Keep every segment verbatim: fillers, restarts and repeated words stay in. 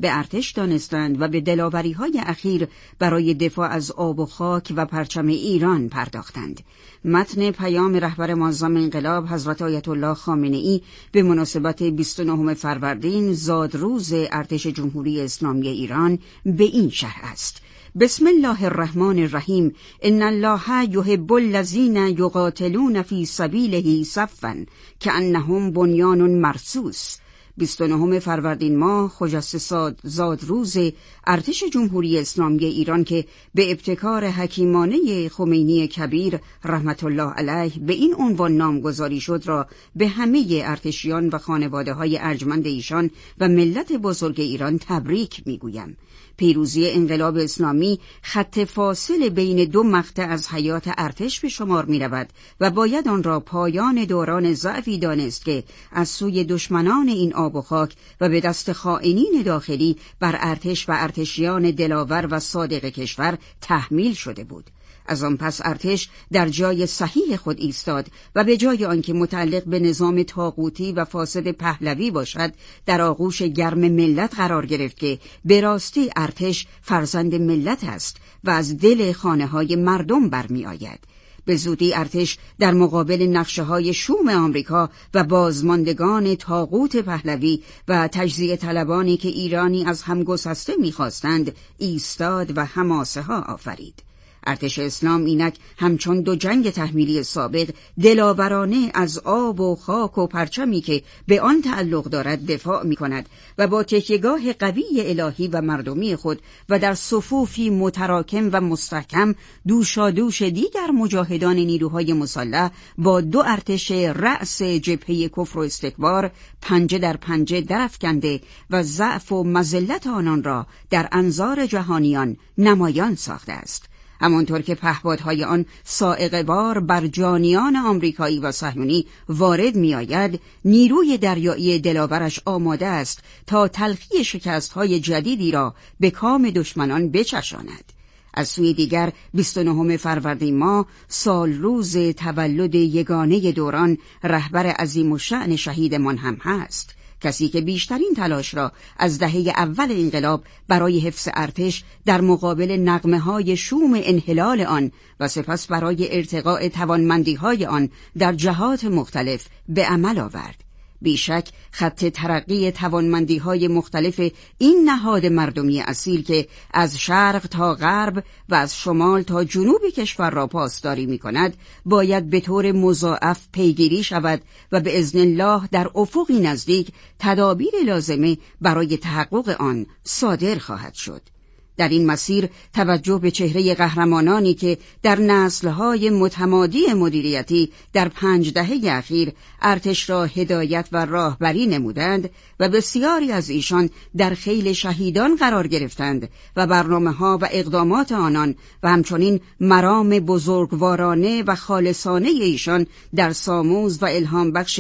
به ارتش دانستند و به دلاوری‌های اخیر برای دفاع از آب و خاک و پرچم ایران پرداختند. متن پیام رهبر معظم انقلاب حضرت آیت الله خامنه‌ای به مناسبت بیست و نهم فروردین زادروز ارتش جمهوری اسلامی ایران به این شرح است: بسم الله الرحمن الرحیم. ان الله یحب الذین یقاتلون فی سبیله صفا کأنهم بنیان مرصوص. بیست و نهم فروردین ماه خجسته زادروز ارتش جمهوری اسلامی ایران که به ابتکار حکیمانه خمینی کبیر رحمت الله علیه به این عنوان نامگذاری شد را به همه ارتشیان و خانواده‌های ارجمند ایشان و ملت بزرگ ایران تبریک می‌گویم. پیروزی انقلاب اسلامی خط فاصل بین دو مقطع از حیات ارتش به شمار می رود و باید آن را پایان دوران ضعفی دانست که از سوی دشمنان این آب و خاک و به دست خائنین داخلی بر ارتش و ارتشیان دلاور و صادق کشور تحمیل شده بود. از آن پس ارتش در جای صحیح خود ایستاد و به جای آنکه متعلق به نظام طاغوتی و فاسد پهلوی باشد، در آغوش گرم ملت قرار گرفت که به راستی ارتش فرزند ملت است و از دل خانه‌های مردم برمی آید. به زودی ارتش در مقابل نقشه‌های شوم آمریکا و بازماندگان طاغوت پهلوی و تجزیه طلبانی که ایرانی از هم گسسته می‌خواستند ایستاد و حماسه‌ها آفرید. ارتش اسلام اینک همچون دو جنگ تحمیلی سابق دلاورانه از آب و خاک و پرچمی که به آن تعلق دارد دفاع می کند و با تکیهگاه قوی الهی و مردمی خود و در صفوفی متراکم و مستحکم دوشادوش دیگر مجاهدان نیروهای مسلح با دو ارتش رأس جبهه کفر و استکبار پنجه در پنجه درافکنده و ضعف و مذلت آنان را در انظار جهانیان نمایان ساخته است. همانطور که پهپادهای آن صاعقه‌وار بر جانیان آمریکایی و صهیونی وارد می آید، نیروی دریایی دلاورش آماده است تا تلخی شکست‌های جدیدی را به کام دشمنان بچشاند. از سوی دیگر بیست و نهم فروردین ماه سال روز تولد یگانه دوران رهبر عظیم الشأن شهیدمان هم هست، کسی که بیشترین تلاش را از دهه اول انقلاب برای حفظ ارتش در مقابل نغمه‌های شوم انحلال آن و سپس برای ارتقاء توانمندی‌های آن در جهات مختلف به عمل آورد. بیشک خط ترقی توانمندی‌های مختلف این نهاد مردمی اصیل که از شرق تا غرب و از شمال تا جنوب کشور را پاسداری می‌کند باید به طور مضاعف پیگیری شود و به اذن الله در افقی نزدیک تدابیر لازمه برای تحقق آن صادر خواهد شد. در این مسیر توجه به چهره قهرمانانی که در نسل‌های متمادی مدیریتی در پنج دهه اخیر ارتش را هدایت و راهبری نمودند و بسیاری از ایشان در خیل شهیدان قرار گرفتند و برنامه‌ها و اقدامات آنان و همچنین مرام بزرگوارانه و خالصانه ایشان در ساموز و الهام بخش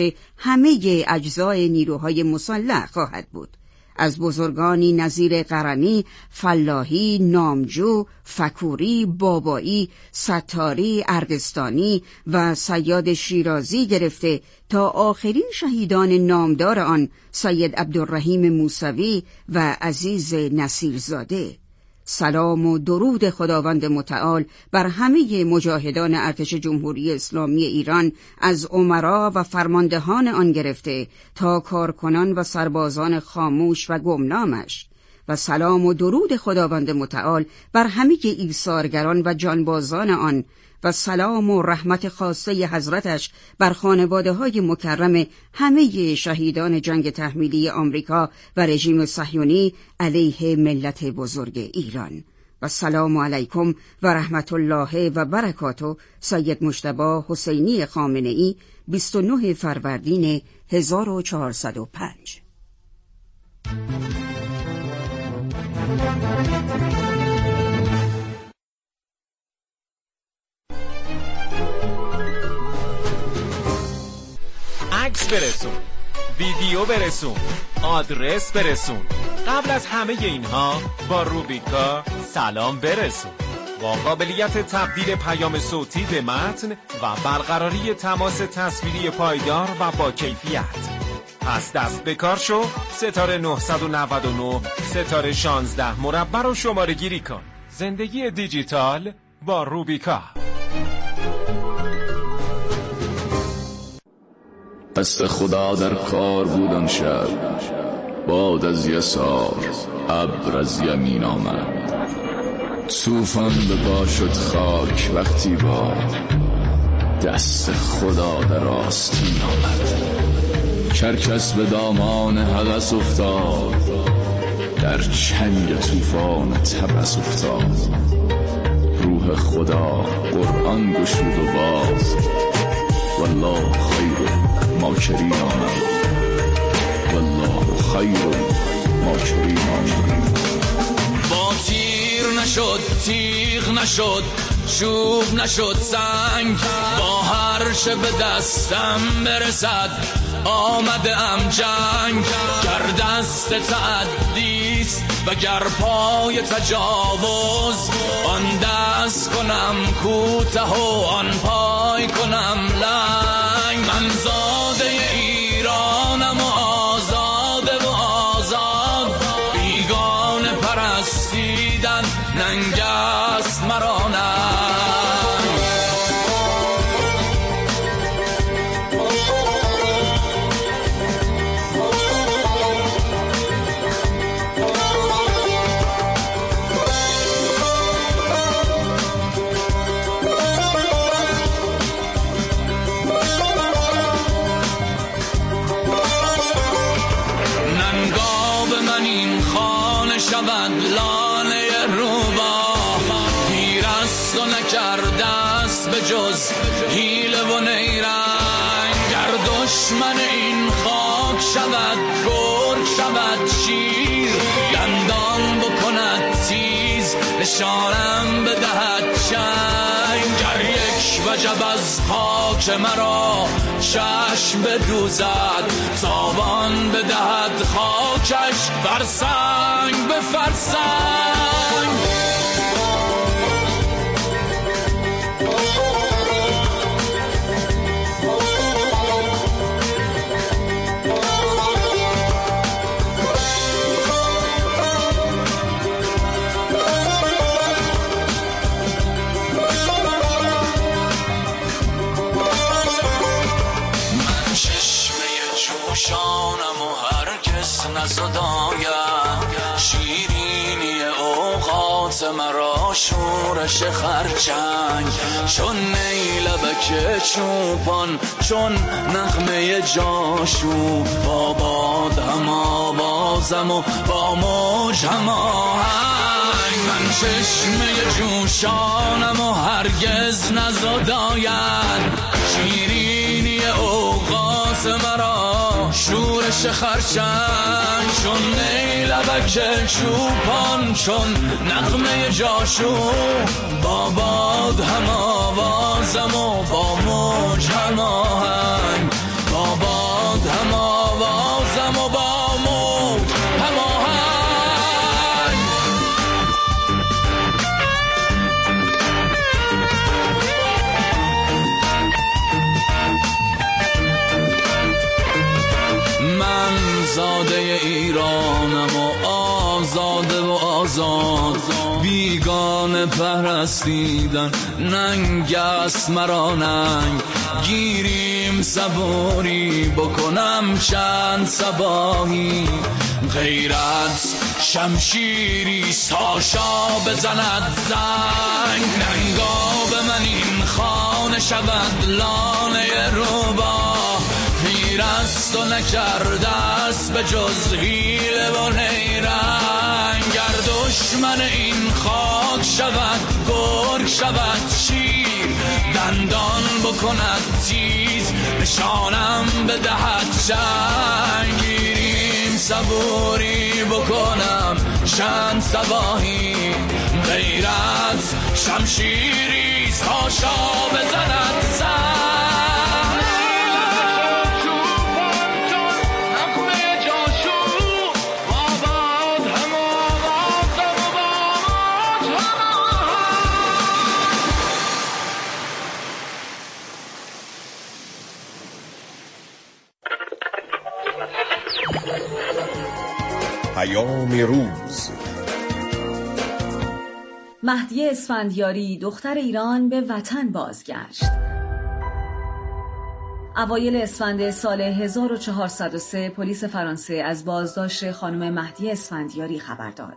همه اجزای نیروهای مسلح خواهد بود. از بزرگانی نظیر قرنی، فلاحی، نامجو، فکوری، بابایی، ستاری، ارغستانی و صیاد شیرازی گرفته تا آخرین شهیدان نامدار آن سید عبدالرحیم موسوی و عزیز نصیرزاده. سلام و درود خداوند متعال بر همه مجاهدان ارتش جمهوری اسلامی ایران از امرا و فرماندهان آن گرفته تا کارکنان و سربازان خاموش و گمنامش، و سلام و درود خداوند متعال بر همه ایثارگران و جانبازان آن، و سلام و رحمت خاصه حضرتش بر خانواده‌های مکرم همه شهیدان جنگ تحمیلی آمریکا و رژیم صهیونی علیه ملت بزرگ ایران. و سلام علیکم و رحمت الله و برکاته. سید مجتبی حسینی خامنه‌ای، بیست و نه فروردین هزار و چهارصد و پنج. عکس برسون، ویدیو برسون، آدرس برسون. قبل از همه اینها با روبیکا سلام برسون. با قابلیت تبدیل پیام صوتی به متن و برقراری تماس تصویری پایدار و با کیفیت. پس دست به کار شو، ستاره نه نه نه ستاره شانزده مربع رو شماره گیری کن. زندگی دیجیتال با روبیکا. دست خدا در کار بودم شب، باد از یسار ابر از یمین آمد، طوفان به پا شد خاک وقتی با دست خدا در آستین آمد. کرکس به دامان هوس افتاد، در چنگ طوفان تبس افتاد. روح خدا قرآن گشود و باز، والله خیر ماکرین آمد، والله خیر ماکرین آمد. با تیر نشد تیغ نشد چوب نشد سنگ، با هر چه به دستم برسد آمده ام جنگ. گر دست تعدیست و گر پای تجاوز، آن دست کنم کوته و آن پای کنم لنگ. من زاده ایرانم و آزاده و آزاد، بیگانه پرستیدن ننگ است مرا شود لانه روباه، پیرست و نکردست به جز حیله و نیرنگ. گر دشمن این خاک شود گرگ شود شیر، دندان بکند تیز نشانم بدهد چنگ. گر یک وجب از خاک مرا چشم بدوزد، تاوان بدهد خاکش فرسنگ به فرسنگ. شانم و هرگز نزدایم، شیرینی اوقات مرا شورش خرچنگ. چون نیلبک چوپان چون نغمه جاشو، با باد هم آوازم و با موج هم آهنگ. من چشمه جوشانم و هرگز نزدایم، شیرینی اوقات مرا شورش خرچنگ. چون نیلبک چوپان چون نغمه جاشو، با باد هم آوازم و با موج هم آهنگ. با باد هم آوازم و با موج هم آهنگ. من زاده ایرانم و آزاده و آزاد، بیگانه پرستیدن ننگ است مرا ننگ. گیریم صبوری بکنم چند صباحی، غیرت شمشیری ساشا بزند زنگ. ننگا به من این خانه شود لانه روبا، پیرست و نکرده است به جز حیله و نیرنگ. گر دشمن این خاک شود گرگ شود شیر، دندان بکند تیز نشانم بدهد چنگ. گیریم صبوری بکنم چند صباحی، غیرت شمشیری ساشا بزند زنگ. پیام روز. مهدی اسفندیاری دختر ایران به وطن بازگشت. اوایل اسفند سال هزار و چهارصد و سه پلیس فرانسه از بازداشت خانم مهدی اسفندیاری خبر داد.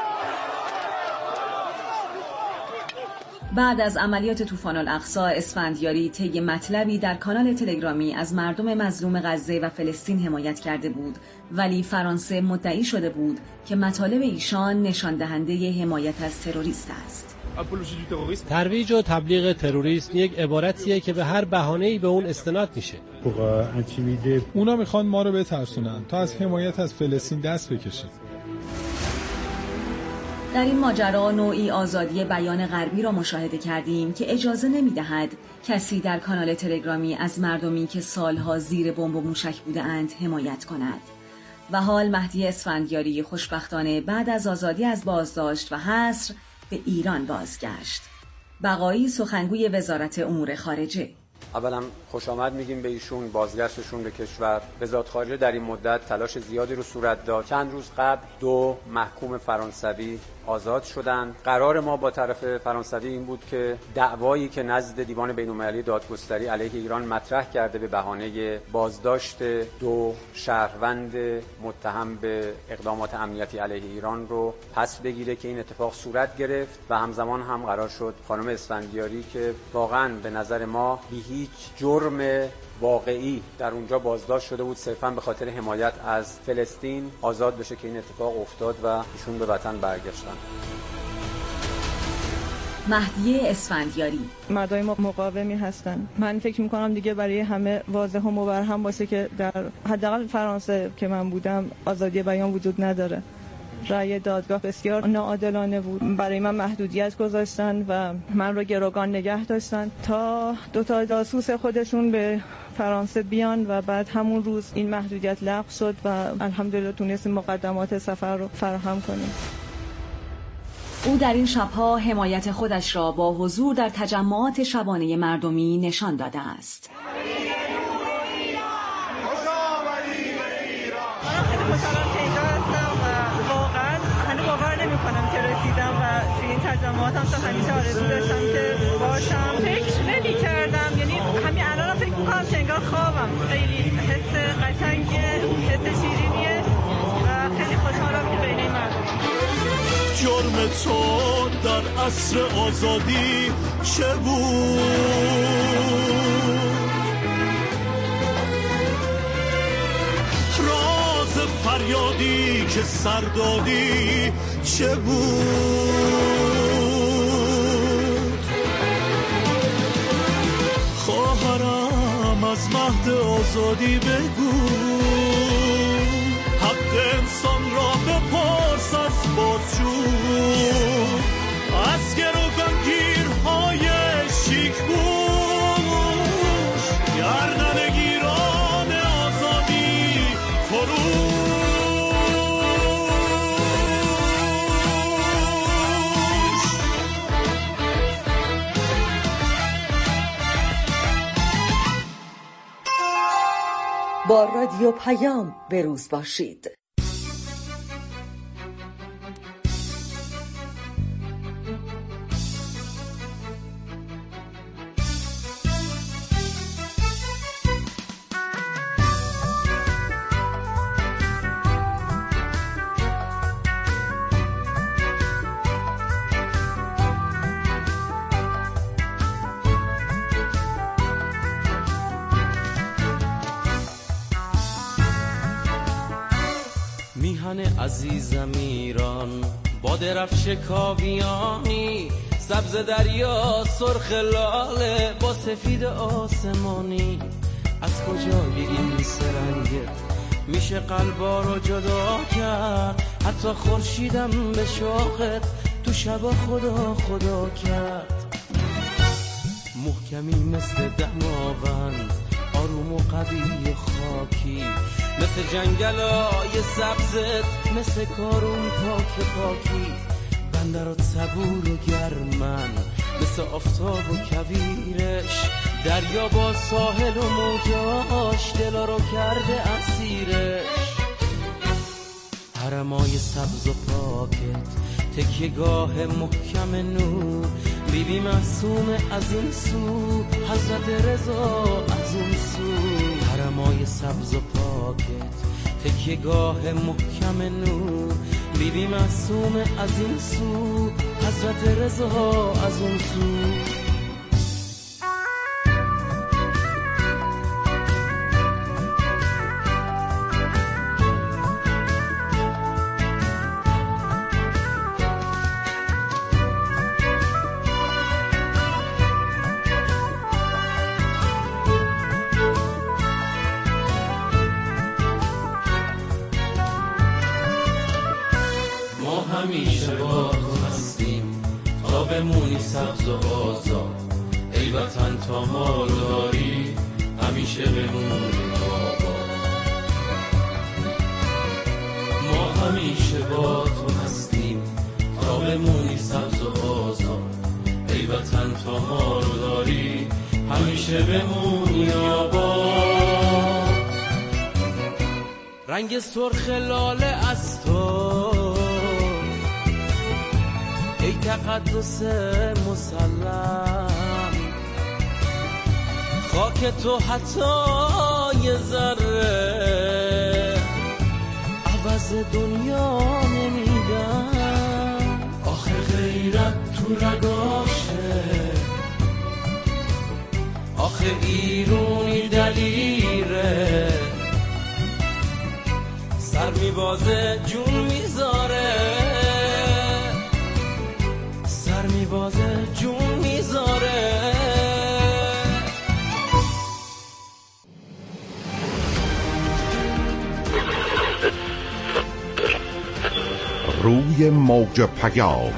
بعد از عملیات طوفان الاقصی، اسفندیاری طی مطلبی در کانال تلگرامی از مردم مظلوم غزه و فلسطین حمایت کرده بود، ولی فرانسه مدعی شده بود که مطالب ایشان نشان دهنده حمایت از تروریست است. ترویج و تبلیغ تروریسم یک عبارتیه که به هر بهانه‌ای به اون استناد میشه. اونا میخوان ما رو بترسونن تا از حمایت از فلسطین دست بکشیم. در این ماجرا نوعی آزادی بیان غربی را مشاهده کردیم که اجازه نمی‌دهد کسی در کانال تلگرامی از مردمی که سالها زیر بمب و موشک بوده‌اند حمایت کند. و حال مهدی اسفندیاری خوشبختانه بعد از آزادی از بازداشت و حصر به ایران بازگشت. بقایی، سخنگوی وزارت امور خارجه: اولا خوش آمد میگیم به ایشون، بازگشتشون به کشور. وزارت خارجه در این مدت تلاش زیادی رو صورت داد. چند روز قبل دو محکوم فرانسوی آزاد شدند. قرار ما با طرف فرانسوی این بود که دعوایی که نزد دیوان بین‌المللی دادگستری علیه ایران مطرح کرده به بهانه بازداشت دو شهروند متهم به اقدامات امنیتی علیه ایران رو پس بگیره که این اتفاق صورت گرفت و همزمان هم قرار شد خانم اسفندیاری که واقعا به نظر ما بی هیچ جرم واقعی در اونجا بازداشت شده بود، صرفاً به خاطر حمایت از فلسطین آزاد بشه که این اتفاق افتاد و ایشون به وطن برگشتن. مهدی اسفندیاری: مردای ما مقاومی هستن. من فکر میکنم دیگه برای همه واضح و مبرهن باشه که در حداقل فرانسه که من بودم آزادی بیان وجود نداره. رأی دادگاه بسیار ناعادلانه بود. برای من محدودیت گذاشتن و من رو گروگان نگه داشتن تا دو تا جاسوس خودشون به فرانسه بیان و بعد همون روز این محدودیت لغو شد و الحمدلله تونستیم مقدمات سفر رو فراهم کنیم. او در این شبها حمایت خودش را با حضور در تجمعات شبانه مردمی نشان داده است. کنم که رسیدم و توی این تجمعات هم تا همیشه آرزو داشتم که باشم. فکر نمی کردم، یعنی همین الان هم فکر میکنم که انگار خوابم. خیلی حس قشنگه، حس شیرینیه و خیلی خوشحالم که بین این مردم. جرم تو در عصر آزادی چه بود؟ راز فریادی که سر دادی چه بود؟ خواهرم از مهد آزادی بگو، حق انسان را بپرس از بازجو، از گروگانگیرهای شیک بوش، گردن گیران آزادی فرو. با رادیو پیام به روز باشید. میهن عزیزم ایران، با درفش کاویانی، سبز دریا سرخ لاله با سفید آسمانی. از کجا بگیم سرنگت میشه قلبا رو جدا کرد؟ حتی خورشیدم به شوقت تو شبا خدا خدا کرد. محکمی مثل دماوند، آروم و قوی خاکی، مثل جنگلای سبزت، مثل کارون پاک پاکی. بندرات صبور و گرمن، مثل آفتاب و کویرش، دریا با ساحل و موجاش دلا رو کرده اسیرش. حرمای سبز و پاکت، تکیهگاه محکم نور، بی بی معصوم از این سو، حضرت رضا از اون سو. حرمای سبز و پاکت، تکیهگاه محکم نور، بی بی معصوم از این سو، حضرت رضا از اون سو. همیشه با تو هستیم تا بمونی سبز و آزاد، ای وطن تا ما رو داری همیشه بمونی آباد. ما همیشه با تو هستیم تا بمونی سبز و آزاد، ای وطن تا ما رو داری همیشه بمونی آباد. رنگ سرخ لاله از تو ای تقدس مسلم، خاک تو حتی یه ذره عوض دنیا نمیدن. آخه غیرت تو رگاشه، آخه ایرونی دلیره، سر میبازه جون میذاره، میبازه جون میذاره. روی موج پیام.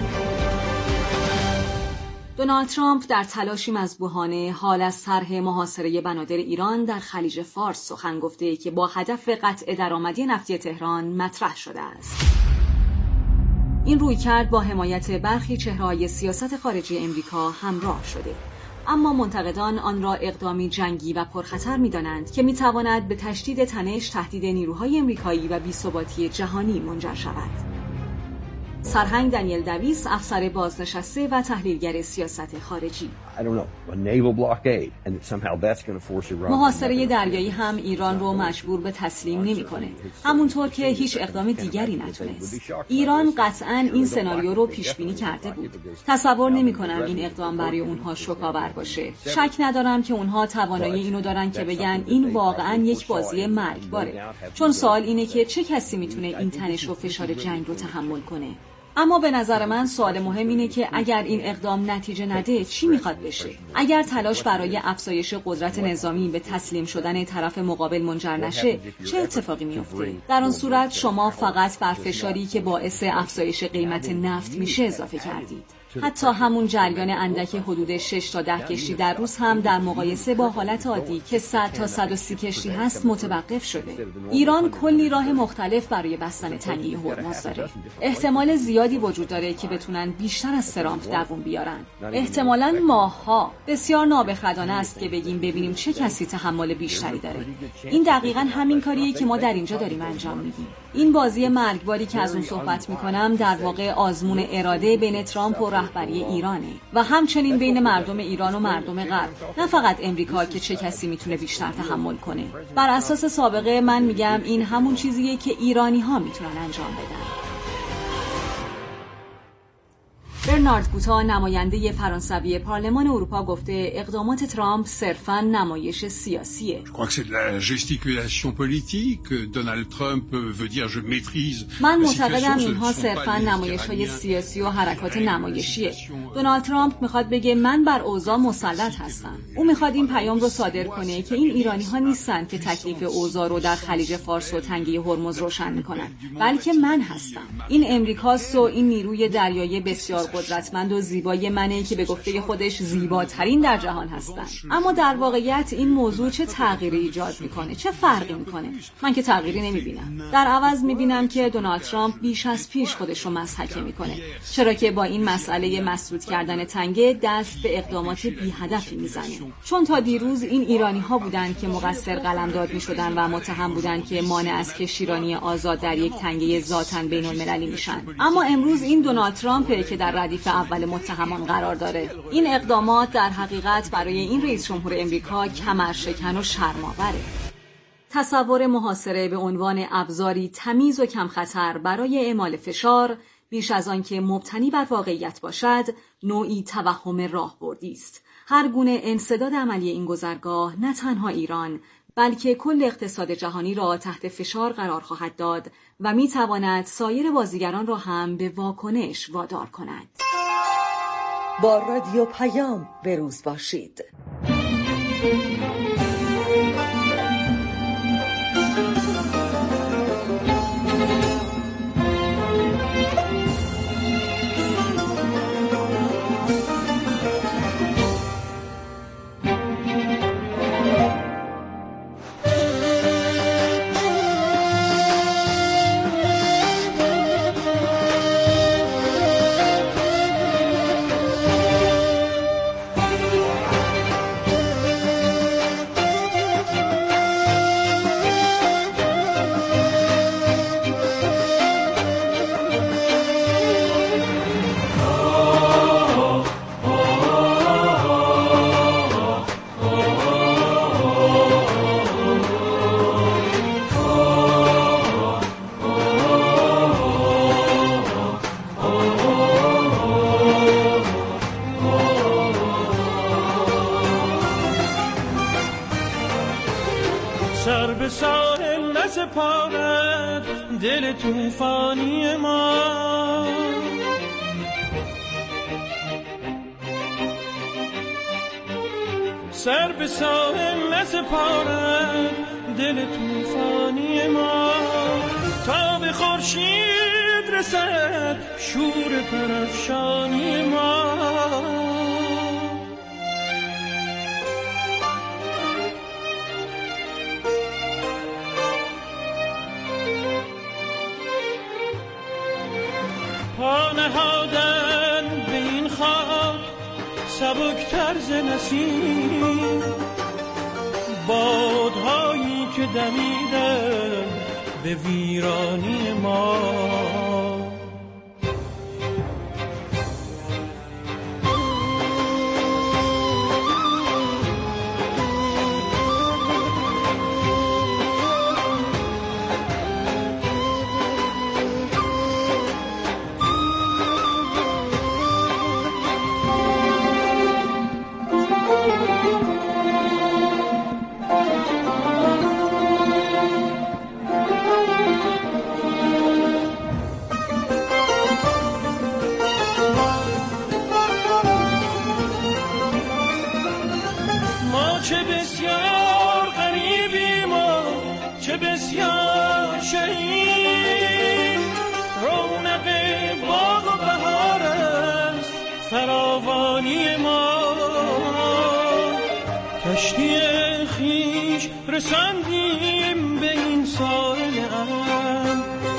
دونالد ترامپ در تلاشی مذبوحانه حال از طرح محاصره بنادر ایران در خلیج فارس سخن گفته که با هدف قطع درآمدی نفتی تهران مطرح شده است. این رویکرد با حمایت برخی چهره‌های سیاست خارجی امریکا همراه شده، اما منتقدان آن را اقدامی جنگی و پرخطر می‌دانند که می‌تواند به تشدید تنش، تهدید نیروهای امریکایی و بی‌ثباتی جهانی منجر شود. سرهنگ دنیل دویس، افسر بازنشسته و تحلیلگر سیاست خارجی: محاصره دریایی هم ایران رو مجبور به تسلیم نمی‌کنه، همونطور که هیچ اقدام دیگری نتونست. ایران قطعاً این سناریو رو پیش بینی کرده بود. تصور نمی‌کنم این اقدام برای اونها شوک‌آور باشه. شک ندارم که اونها توانایی اینو دارن که بگن این واقعاً یک بازی مرگباره. چون سوال اینه که چه کسی میتونه این تنش و فشار جنگ رو تحمل کنه؟ اما به نظر من سوال مهم اینه که اگر این اقدام نتیجه نده چی میخواد بشه؟ اگر تلاش برای افزایش قدرت نظامی به تسلیم شدن طرف مقابل منجر نشه، چه اتفاقی میفته؟ در آن صورت شما فقط بر فشاری که باعث افزایش قیمت نفت میشه اضافه کردید. حتی همون جریان اندک حدود شش تا ده کشتی در روز هم در مقایسه با حالت عادی که صد تا صد و سی کشتی هست متوقف شده. ایران کلی راه مختلف برای بستن تنگی هرمز داره. احتمال زیادی وجود داره که بتونن بیشتر از ترامپ دووم بیارن. احتمالاً ماه‌ها. بسیار نابخردانه است که بگیم ببینیم چه کسی تحمل بیشتری داره. این دقیقاً همین کاریه که ما در اینجا داریم انجام میدیم. این بازی مرگباری که از اون صحبت میکنم در واقع آزمون اراده بین ترامپ و رهبری ایرانه و همچنین بین مردم ایران و مردم غرب، نه فقط امریکا که چه کسی میتونه بیشتر تحمل کنه. بر اساس سابقه من میگم این همون چیزیه که ایرانی ها میتونن انجام بدن. برنارد گوتا، نماینده فرانسوی پارلمان اروپا، گفته اقدامات ترامپ صرفاً نمایش سیاسیه. من معتقدم اینها صرفاً نمایش‌های سیاسی و حرکات نمایشیه. دونالد ترامپ میخواد بگه من بر اوضاع مسلط هستم. او میخواد این پیام رو صادر کنه که این ایرانی‌ها نیستن که تکلیف اوضاع رو در خلیج فارس و تنگه هرمز روشن میکنن، بلکه من هستم. این امریکاست و این نیروی دریایی بسیار قدرتمند قدرتمند و زیبای منه که به گفته خودش زیباترین در جهان هستن. اما در واقعیت این موضوع چه تغییری ایجاد میکنه؟ چه فرقی میکنه؟ من که تغییری نمیبینم. در عوض میبینم که دونالد ترامپ بیش از پیش خودش رو مضحکه میکنه، چرا که با این مسئله مسدود کردن تنگه دست به اقدامات بی هدفی میزنه. چون تا دیروز این ایرانی ها بودن که مقصر قلمداد میشدن و متهم بودن که مانع از کشتیرانی آزاد در یک تنگه ذاتاً بین المللی میشن. اما امروز این دونالد ترامپه که در ردیف اول متهمان قرار داره. این اقدامات در حقیقت برای این رئیس جمهور امریکا کمرشکن و شرم‌آوره. تصور محاصره به عنوان ابزاری تمیز و کم خطر برای اعمال فشار بیش از آن که مبتنی بر واقعیت باشد، نوعی توهم راهبردی است. هر گونه انسداد عملی این گذرگاه نه تنها ایران بلکه کل اقتصاد جهانی را تحت فشار قرار خواهد داد و می تواند سایر بازیگران را هم به واکنش وادار کند. با رادیو پیام به روز باشید. سر به ساحل نسپارد دل توفانی ما، سر به ساحل نسپارد دل توفانی ما، تا به خورشید رسد شور پرافشانی ما. پا نهادن به این خاک سبک طرز نسیم، بادهایی که دمیدن به ویرانی ما. چه بسیار غریبیم و چه بسیار شهید، رونق باغ و بهار است فراوانی ما. کشتی خویش رساندیم به این ساحل امن،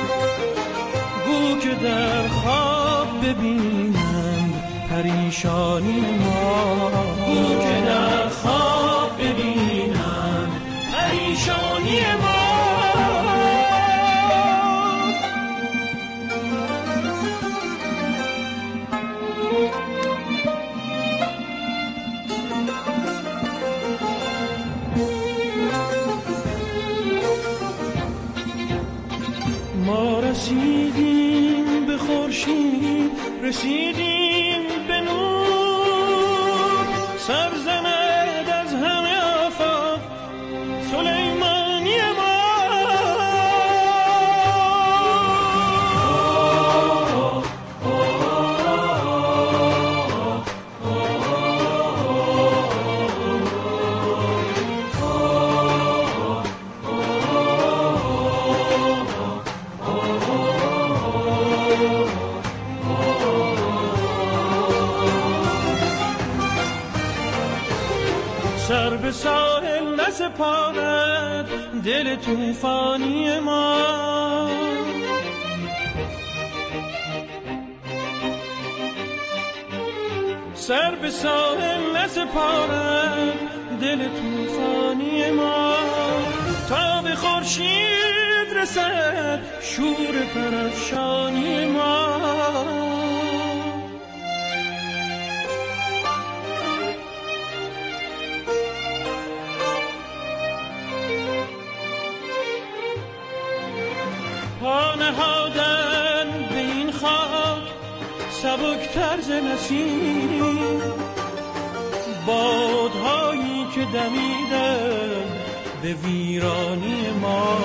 گو که در خواب ببینند پریشانی ما، گو که در خواب ببینند پریشانی ما. ما رسیدیم به خورشید، رسیدیم به نور، سرزند از همه آفاق سلیمانی ما. به ساحل نسپارد دل توفانی ما. سر به ساحل نسپارد دل توفانی ما، تا به خورشید رسد شور پرافشانی ما. پا نهادن به این خاک سبک طرز نسیم، بادهایی که دمیدن به ویرانی ما.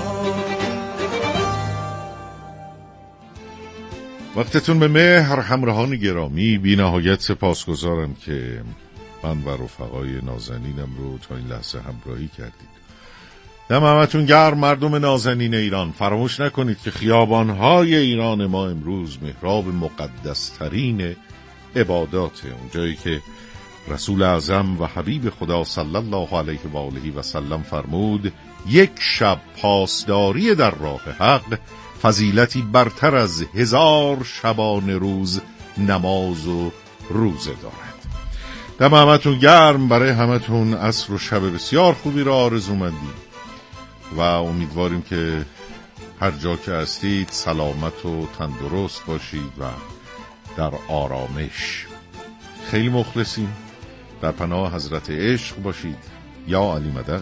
وقتتون به مهر همراهان گرامی، بی نهایت سپاسگزارم که من و رفقای نازنینم رو تا این لحظه همراهی کردید. دم همتون گرم مردم نازنین ایران. فراموش نکنید که خیابان‌های ایران ما امروز محراب مقدس‌ترین عباداته، اونجایی که رسول اعظم و حبیب خدا صلی الله علیه و آله و سلم فرمود یک شب پاسداری در راه حق فضیلتی برتر از هزار شبان روز نماز و روزه دارد. دم همتون گرم. برای همتون عصر و شب بسیار خوبی را آرزو مندیم و امیدواریم که هر جا که هستید سلامت و تندرست باشید و در آرامش. خیلی مخلصیم. در پناه حضرت عشق باشید. یا علی مدد.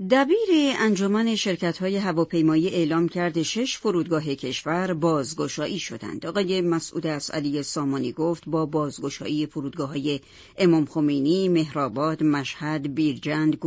دبیر انجمن شرکت‌های هواپیمایی اعلام کرد شش فرودگاه کشور بازگشایی شدند. آقای مسعود اسعدی سامانی گفت با بازگشایی فرودگاه‌های امام خمینی، مهرآباد، مشهد، بیرجند،